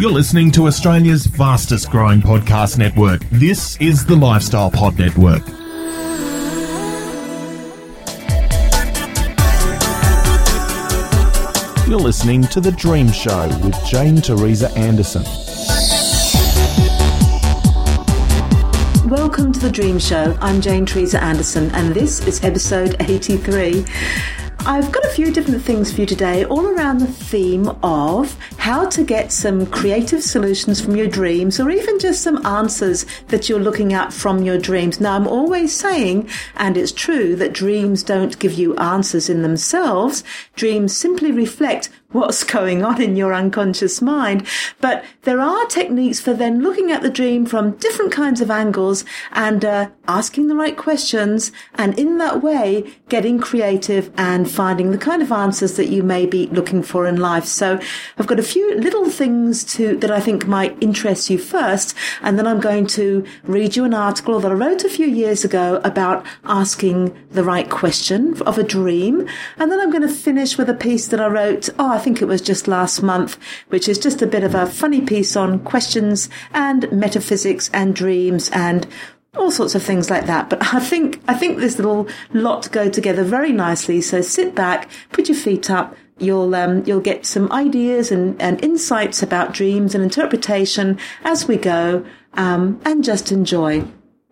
You're listening to Australia's fastest growing podcast network. This is the Lifestyle Pod Network. You're listening to The Dream Show with Jane Teresa Anderson. Welcome to The Dream Show. I'm Jane Teresa Anderson and this is episode 83. I've got a few different things for you today, all around the theme of how to get some creative solutions from your dreams, or even just some answers that you're looking at from your dreams. Now, I'm always saying, and it's true, that dreams don't give you answers in themselves. Dreams simply reflect what's going on in your unconscious mind. But there are techniques for then looking at the dream from different kinds of angles and asking the right questions, and in that way getting creative and finding the kind of answers that you may be looking for in life. So I've got a few little things that I think might interest you first, and then I'm going to read you an article that I wrote a few years ago about asking the right question of a dream, and then I'm going to finish with a piece that I wrote, I think it was just last month, which is just a bit of a funny piece on questions and metaphysics and dreams and all sorts of things like that. But I think this little lot go together very nicely. So sit back, put your feet up. You'll get some ideas and insights about dreams and interpretation as we go, and just enjoy.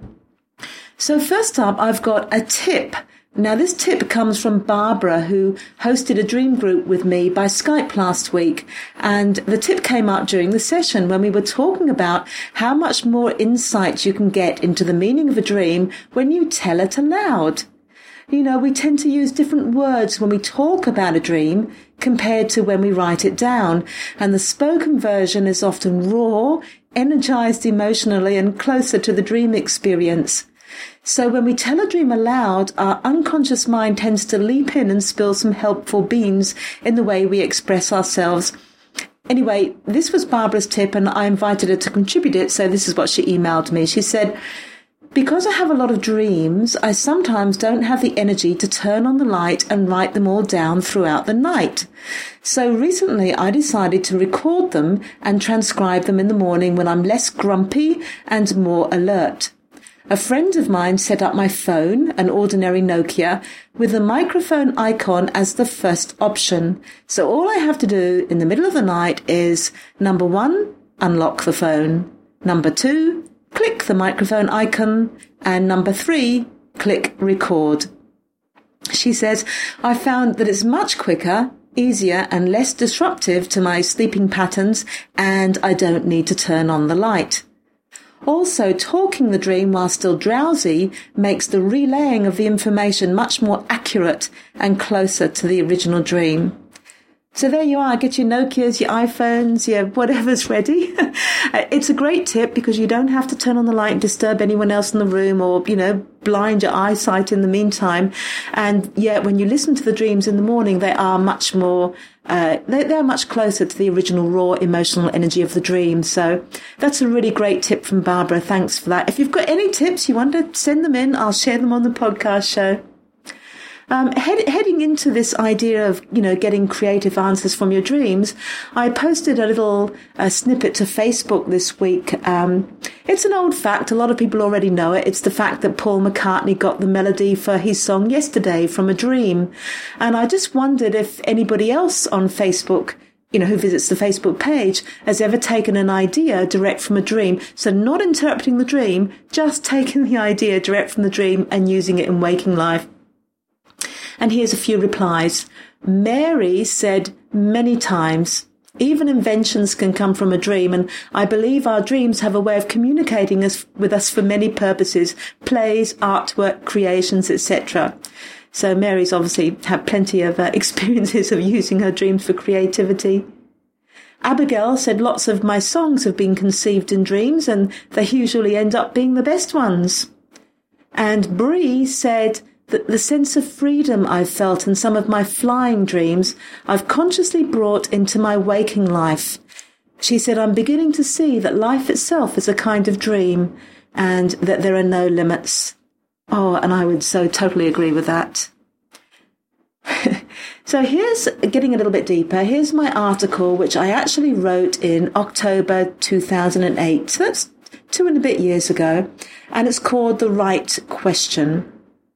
So first up, I've got a tip. Now, this tip comes from Barbara, who hosted a dream group with me by Skype last week. And the tip came up during the session when we were talking about how much more insight you can get into the meaning of a dream when you tell it aloud. You know, we tend to use different words when we talk about a dream compared to when we write it down. And the spoken version is often raw, energized emotionally, and closer to the dream experience. So when we tell a dream aloud, our unconscious mind tends to leap in and spill some helpful beans in the way we express ourselves. Anyway, this was Barbara's tip and I invited her to contribute it, so this is what she emailed me. She said, "Because I have a lot of dreams, I sometimes don't have the energy to turn on the light and write them all down throughout the night. So recently I decided to record them and transcribe them in the morning when I'm less grumpy and more alert. A friend of mine set up my phone, an ordinary Nokia, with the microphone icon as the first option. So all I have to do in the middle of the night is, number 1, unlock the phone. Number 2, click the microphone icon. And number 3, click record." She says, "I found that it's much quicker, easier and less disruptive to my sleeping patterns, and I don't need to turn on the light. Also, talking the dream while still drowsy makes the relaying of the information much more accurate and closer to the original dream." So there you are. Get your Nokias, your iPhones, your whatever's ready. It's a great tip because you don't have to turn on the light and disturb anyone else in the room or, blind your eyesight in the meantime. And yet when you listen to the dreams in the morning, they are much more, they're much closer to the original raw emotional energy of the dream. So that's a really great tip from Barbara. Thanks for that. If you've got any tips you want to send them in, I'll share them on the podcast show. Heading into this idea of, getting creative answers from your dreams, I posted a little snippet to Facebook this week. It's an old fact. A lot of people already know it. It's the fact that Paul McCartney got the melody for his song Yesterday from a dream. And I just wondered if anybody else on Facebook, who visits the Facebook page, has ever taken an idea direct from a dream. So not interpreting the dream, just taking the idea direct from the dream and using it in waking life. And here's a few replies. Mary said many times, "Even inventions can come from a dream, and I believe our dreams have a way of communicating with us for many purposes, plays, artwork, creations, etc." So Mary's obviously had plenty of experiences of using her dreams for creativity. Abigail said, "Lots of my songs have been conceived in dreams, and they usually end up being the best ones." And Bree said, "The sense of freedom I've felt in some of my flying dreams, I've consciously brought into my waking life." She said, "I'm beginning to see that life itself is a kind of dream and that there are no limits." Oh, and I would so totally agree with that. So here's getting a little bit deeper. Here's my article, which I actually wrote in October 2008. So that's 2 and a bit years ago. And it's called The Right Question.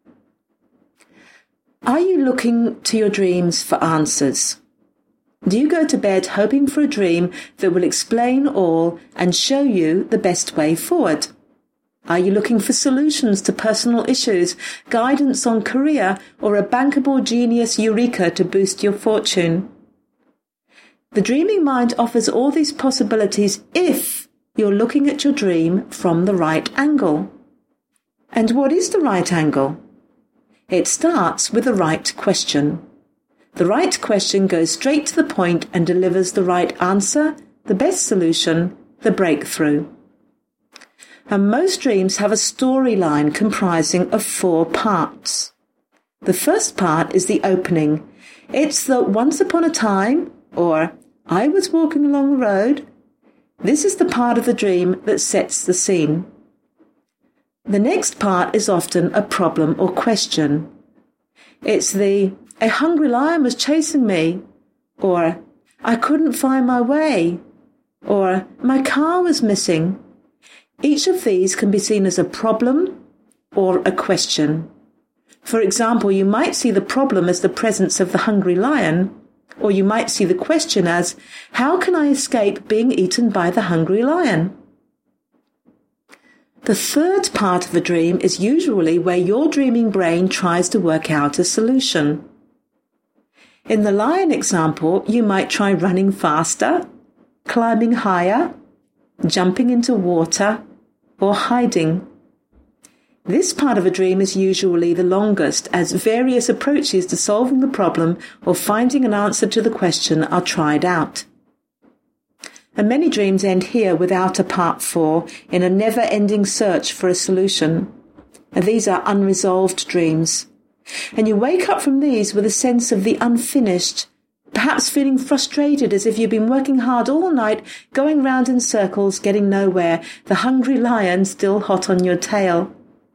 Are you looking to your dreams for answers? Do you go to bed hoping for a dream that will explain all and show you the best way forward? Are you looking for solutions to personal issues, guidance on career, or a bankable genius eureka to boost your fortune? The dreaming mind offers all these possibilities if you're looking at your dream from the right angle. And what is the right angle? It starts with the right question. The right question goes straight to the point and delivers the right answer, the best solution, the breakthrough. And most dreams have a storyline comprising of 4 parts. The first part is the opening. It's the once upon a time, or I was walking along the road. This is the part of the dream that sets the scene. The next part is often a problem or question. It's a hungry lion was chasing me, or I couldn't find my way, or my car was missing. Each of these can be seen as a problem or a question. For example, you might see the problem as the presence of the hungry lion, or you might see the question as, how can I escape being eaten by the hungry lion? The third part of a dream is usually where your dreaming brain tries to work out a solution. In the lion example, you might try running faster, climbing higher, jumping into water, or hiding. This part of a dream is usually the longest, as various approaches to solving the problem or finding an answer to the question are tried out. And many dreams end here without a part 4, in a never-ending search for a solution. And these are unresolved dreams. And you wake up from these with a sense of the unfinished, perhaps feeling frustrated as if you've been working hard all night, going round in circles, getting nowhere, the hungry lion still hot on your tail.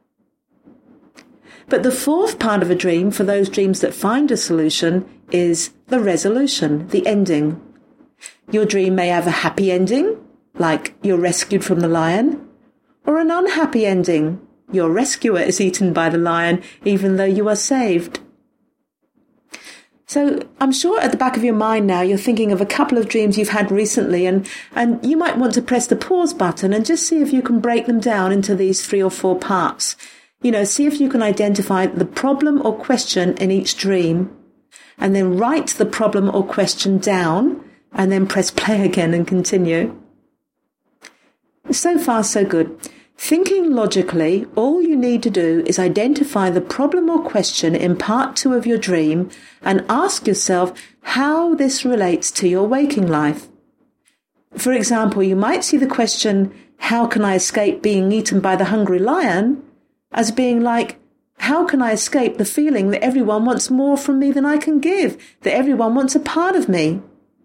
But the fourth part of a dream, for those dreams that find a solution, is the resolution, the ending. Your dream may have a happy ending, like you're rescued from the lion, or an unhappy ending, your rescuer is eaten by the lion even though you are saved. So I'm sure at the back of your mind now you're thinking of a couple of dreams you've had recently, and you might want to press the pause button and just see if you can break them down into these 3 or 4 parts. See if you can identify the problem or question in each dream, and then write the problem or question down, and then press play again and continue. So far, so good. Thinking logically, all you need to do is identify the problem or question in part 2 of your dream and ask yourself how this relates to your waking life. For example, you might see the question, how can I escape being eaten by the hungry lion, as being like, how can I escape the feeling that everyone wants more from me than I can give, that everyone wants a part of me?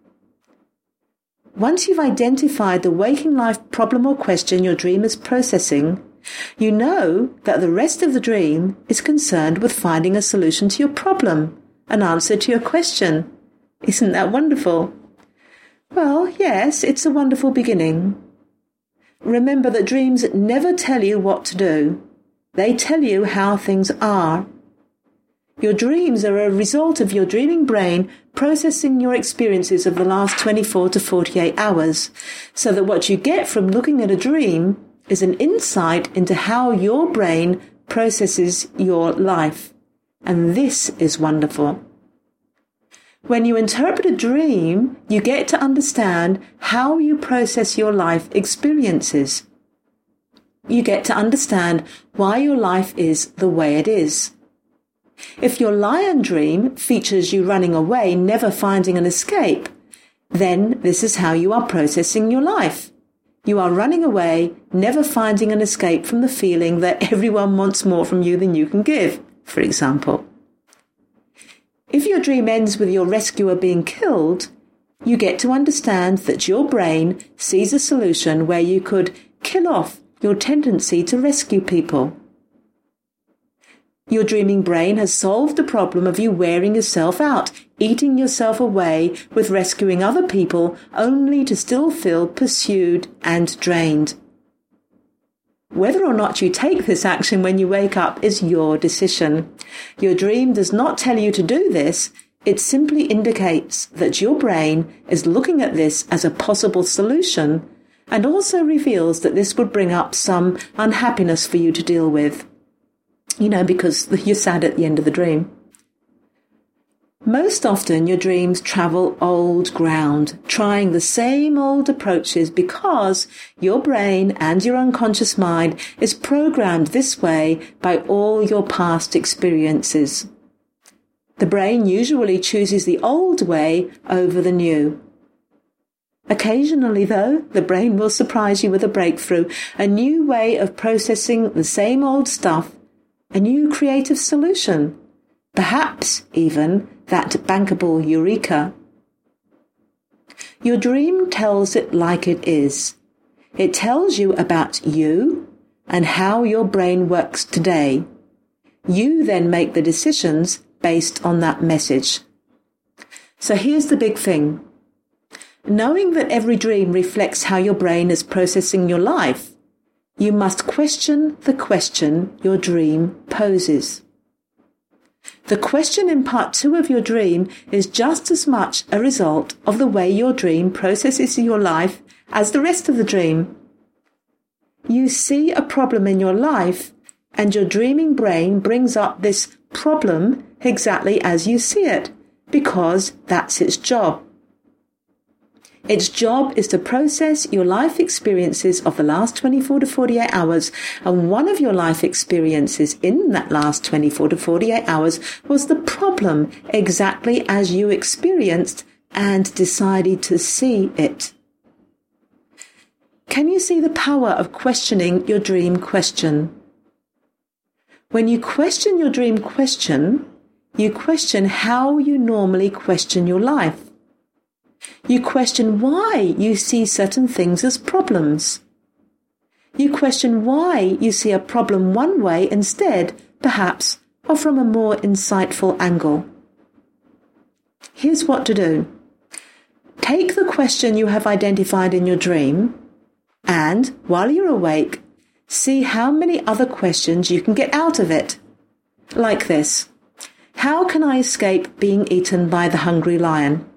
Once you've identified the waking life problem or question your dream is processing, you know that the rest of the dream is concerned with finding a solution to your problem, an answer to your question. Isn't that wonderful? Well, yes, it's a wonderful beginning. Remember that dreams never tell you what to do. They tell you how things are. Your dreams are a result of your dreaming brain processing your experiences of the last 24 to 48 hours, so that what you get from looking at a dream is an insight into how your brain processes your life. And this is wonderful. When you interpret a dream, you get to understand how you process your life experiences. You get to understand why your life is the way it is. If your lion dream features you running away, never finding an escape, then this is how you are processing your life. You are running away, never finding an escape from the feeling that everyone wants more from you than you can give, for example. If your dream ends with your rescuer being killed, you get to understand that your brain sees a solution where you could kill off your tendency to rescue people. Your dreaming brain has solved the problem of you wearing yourself out, eating yourself away with rescuing other people, only to still feel pursued and drained. Whether or not you take this action when you wake up is your decision. Your dream does not tell you to do this. It simply indicates that your brain is looking at this as a possible solution, and also reveals that this would bring up some unhappiness for you to deal with. Because you're sad at the end of the dream. Most often your dreams travel old ground, trying the same old approaches because your brain and your unconscious mind is programmed this way by all your past experiences. The brain usually chooses the old way over the new. Occasionally, though, the brain will surprise you with a breakthrough, a new way of processing the same old stuff, a new creative solution, perhaps even that bankable eureka. Your dream tells it like it is. It tells you about you and how your brain works today. You then make the decisions based on that message. So here's the big thing. Knowing that every dream reflects how your brain is processing your life, you must question the question your dream poses. The question in part 2 of your dream is just as much a result of the way your dream processes your life as the rest of the dream. You see a problem in your life, and your dreaming brain brings up this problem exactly as you see it, because that's its job. Its job is to process your life experiences of the last 24 to 48 hours, and one of your life experiences in that last 24 to 48 hours was the problem exactly as you experienced and decided to see it. Can you see the power of questioning your dream question? When you question your dream question, you question how you normally question your life. You question why you see certain things as problems. You question why you see a problem one way instead, perhaps, or from a more insightful angle. Here's what to do. Take the question you have identified in your dream and, while you're awake, see how many other questions you can get out of it. Like this. How can I escape being eaten by the hungry lion?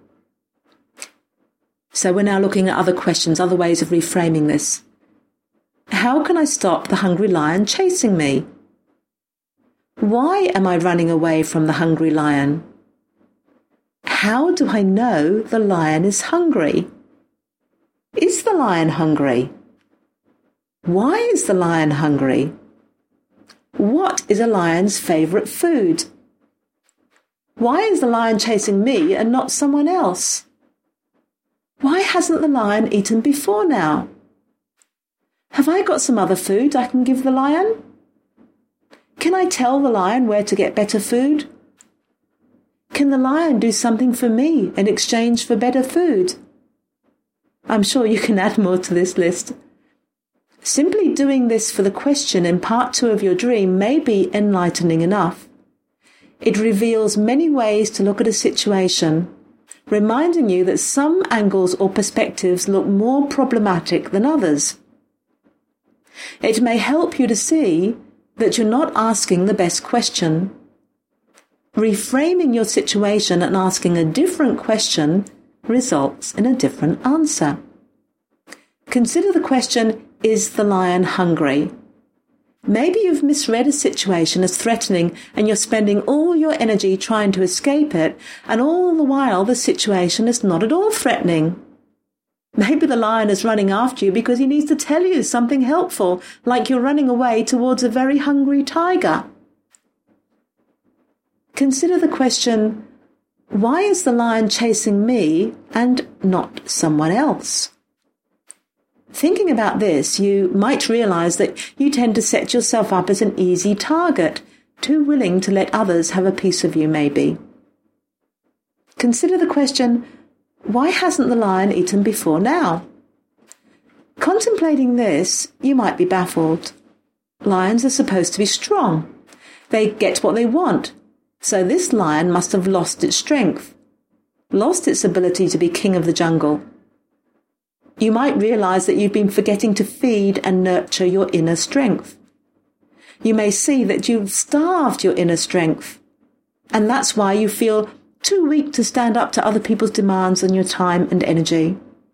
So we're now looking at other questions, other ways of reframing this. How can I stop the hungry lion chasing me? Why am I running away from the hungry lion? How do I know the lion is hungry? Is the lion hungry? Why is the lion hungry? What is a lion's favourite food? Why is the lion chasing me and not someone else? Why hasn't the lion eaten before now? Have I got some other food I can give the lion? Can I tell the lion where to get better food? Can the lion do something for me in exchange for better food? I'm sure you can add more to this list. Simply doing this for the question in part 2 of your dream may be enlightening enough. It reveals many ways to look at a situation, reminding you that some angles or perspectives look more problematic than others. It may help you to see that you're not asking the best question. Reframing your situation and asking a different question results in a different answer. Consider the question, is the lion hungry? Maybe you've misread a situation as threatening and you're spending all your energy trying to escape it, and all the while the situation is not at all threatening. Maybe the lion is running after you because he needs to tell you something helpful, like you're running away towards a very hungry tiger. Consider the question, why is the lion chasing me and not someone else? Thinking about this, you might realize that you tend to set yourself up as an easy target, too willing to let others have a piece of you maybe. Consider the question, why hasn't the lion eaten before now? Contemplating this, you might be baffled. Lions are supposed to be strong. They get what they want. So this lion must have lost its strength, lost its ability to be king of the jungle. You might realize that you've been forgetting to feed and nurture your inner strength. You may see that you've starved your inner strength, and that's why you feel too weak to stand up to other people's demands on your time and energy.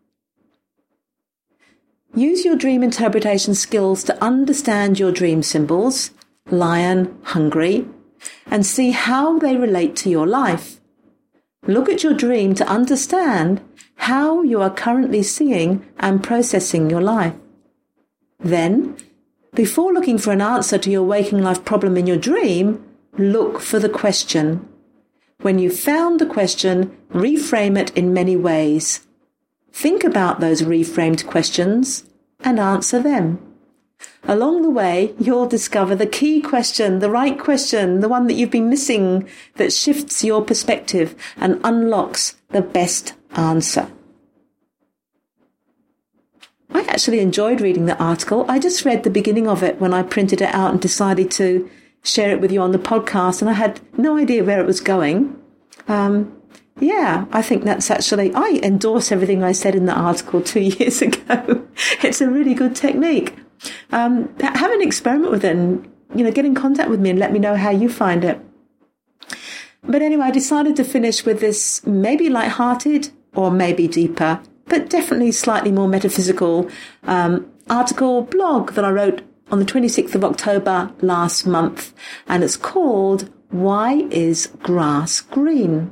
Use your dream interpretation skills to understand your dream symbols, lion, hungry, and see how they relate to your life. Look at your dream to understand how you are currently seeing and processing your life. Then, before looking for an answer to your waking life problem in your dream, look for the question. When you've found the question, reframe it in many ways. Think about those reframed questions and answer them. Along the way, you'll discover the key question, the right question, the one that you've been missing, that shifts your perspective and unlocks the best answer. I actually enjoyed reading the article. I just read the beginning of it when I printed it out and decided to share it with you on the podcast, and I had no idea where it was going. I think that's actually, I endorse everything I said in the article 2 years ago. It's a really good technique. Have an experiment with it and, get in contact with me and let me know how you find it. But anyway, I decided to finish with this maybe light-hearted or maybe deeper, but definitely slightly more metaphysical blog that I wrote on the 26th of October last month, and it's called Why is Grass Green?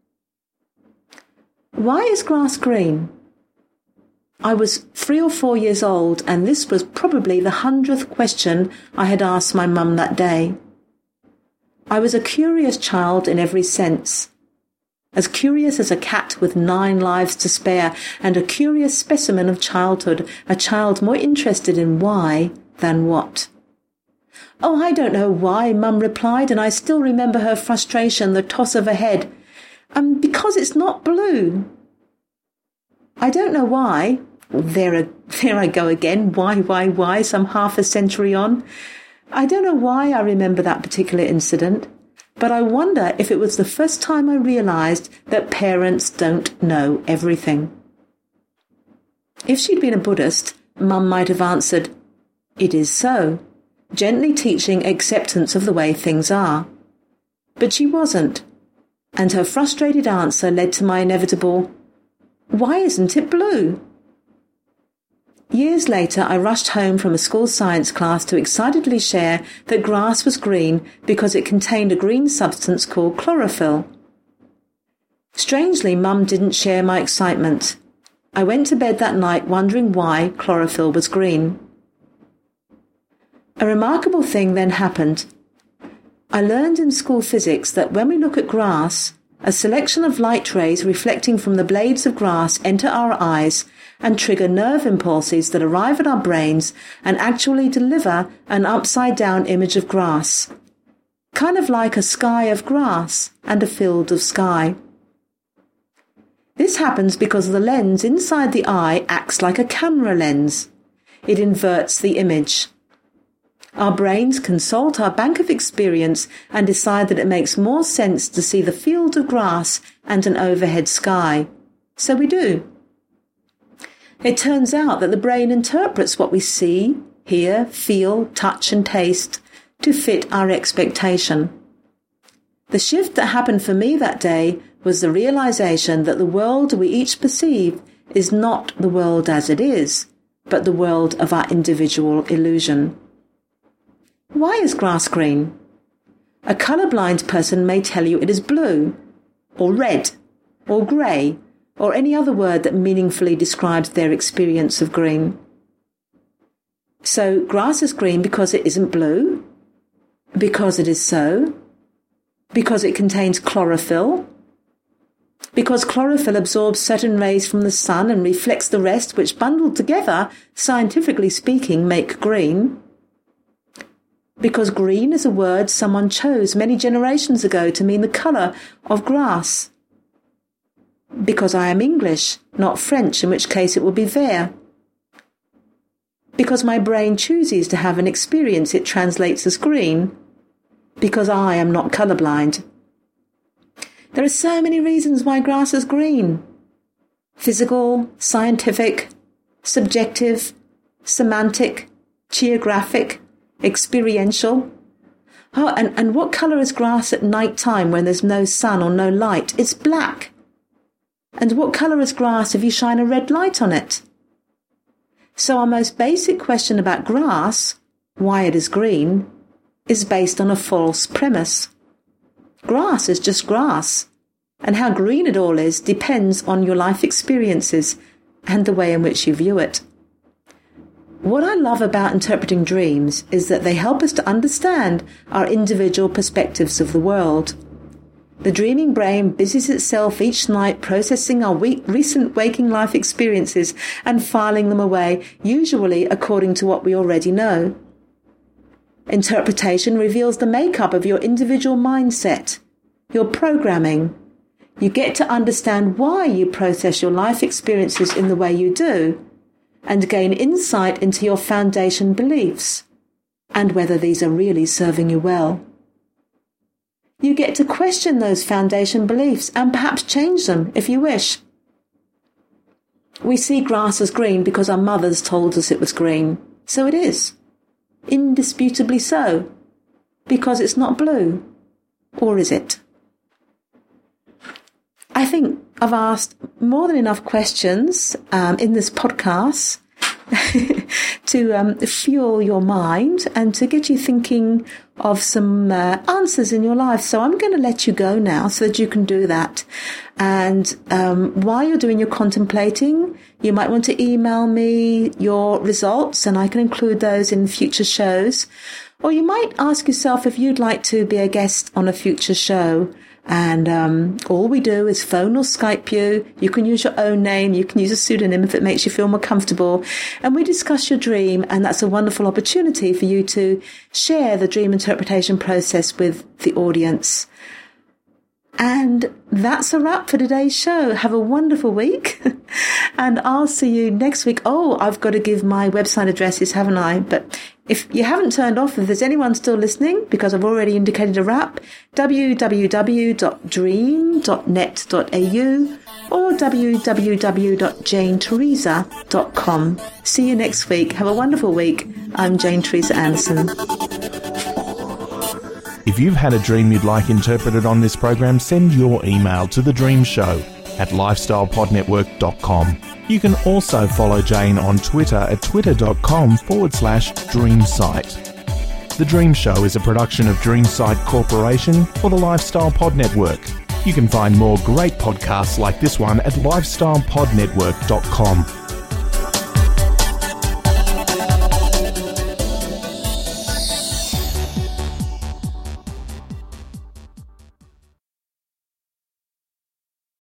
Why is grass green? I was 3 or 4 years old, and this was probably the 100th question I had asked my mum that day. I was a curious child in every sense. As curious as a cat with 9 lives to spare, and a curious specimen of childhood, a child more interested in why than what. "Oh, I don't know why," Mum replied, and I still remember her frustration, the toss of her head. "Because it's not blue." I don't know why. There I go again. Why, some half a century on. I don't know why I remember that particular incident, but I wonder if it was the first time I realized that parents don't know everything. If she'd been a Buddhist, Mum might have answered, "It is so," gently teaching acceptance of the way things are. But she wasn't, and her frustrated answer led to my inevitable, "Why isn't it blue?" Years later, I rushed home from a school science class to excitedly share that grass was green because it contained a green substance called chlorophyll. Strangely, Mum didn't share my excitement. I went to bed that night wondering why chlorophyll was green. A remarkable thing then happened. I learned in school physics that when we look at grass, a selection of light rays reflecting from the blades of grass enter our eyes and trigger nerve impulses that arrive at our brains and actually deliver an upside-down image of grass, kind of like a sky of grass and a field of sky. This happens because the lens inside the eye acts like a camera lens. It inverts the image. Our brains consult our bank of experience and decide that it makes more sense to see the field of grass and an overhead sky. So we do. It turns out that the brain interprets what we see, hear, feel, touch and taste to fit our expectation. The shift that happened for me that day was the realization that the world we each perceive is not the world as it is, but the world of our individual illusion. Why is grass green? A colourblind person may tell you it is blue, or red, or grey, or any other word that meaningfully describes their experience of green. So grass is green because it isn't blue, because it is so, because it contains chlorophyll, because chlorophyll absorbs certain rays from the sun and reflects the rest, which bundled together, scientifically speaking, make green. Because green is a word someone chose many generations ago to mean the colour of grass. Because I am English, not French, in which case it would be vert. Because my brain chooses to have an experience it translates as green. because I am not colourblind. There are so many reasons why grass is green. Physical, scientific, subjective, semantic, geographic, experiential. Oh, and what colour is grass at night time when there's no sun or no light? It's black. And what colour is grass if you shine a red light on it? So our most basic question about grass, why it is green, is based on a false premise. Grass is just grass, and how green it all is depends on your life experiences and the way in which you view it. What I love about interpreting dreams is that they help us to understand our individual perspectives of the world. The dreaming brain busies itself each night processing our recent waking life experiences and filing them away, usually according to what we already know. Interpretation reveals the makeup of your individual mindset, your programming. You get to understand why you process your life experiences in the way you do, and gain insight into your foundation beliefs, and whether these are really serving you well. You get to question those foundation beliefs and perhaps change them if you wish. We see grass as green because our mothers told us it was green. So it is. Indisputably so. Because it's not blue. Or is it? I think I've asked more than enough questions in this podcast to fuel your mind and to get you thinking of some answers in your life. So I'm going to let you go now so that you can do that. And while you're doing your contemplating, you might want to email me your results and I can include those in future shows. Or you might ask yourself if you'd like to be a guest on a future show. And all we do is phone or Skype you. You can use your own name. You can use a pseudonym if it makes you feel more comfortable. And we discuss your dream, and that's a wonderful opportunity for you to share the dream interpretation process with the audience. And that's a wrap for today's show. Have a wonderful week. And I'll see you next week. Oh, I've got to give my website addresses, haven't I? But if you haven't turned off, if there's anyone still listening, because I've already indicated a wrap, www.dream.net.au or www.janetheresa.com. See you next week. Have a wonderful week. I'm Jane Theresa Anderson. If you've had a dream you'd like interpreted on this program, send your email to The Dream Show at lifestylepodnetwork.com. You can also follow Jane on Twitter at twitter.com/dreamsite. The Dream Show is a production of Dreamsite Corporation for the Lifestyle Pod Network. You can find more great podcasts like this one at lifestylepodnetwork.com.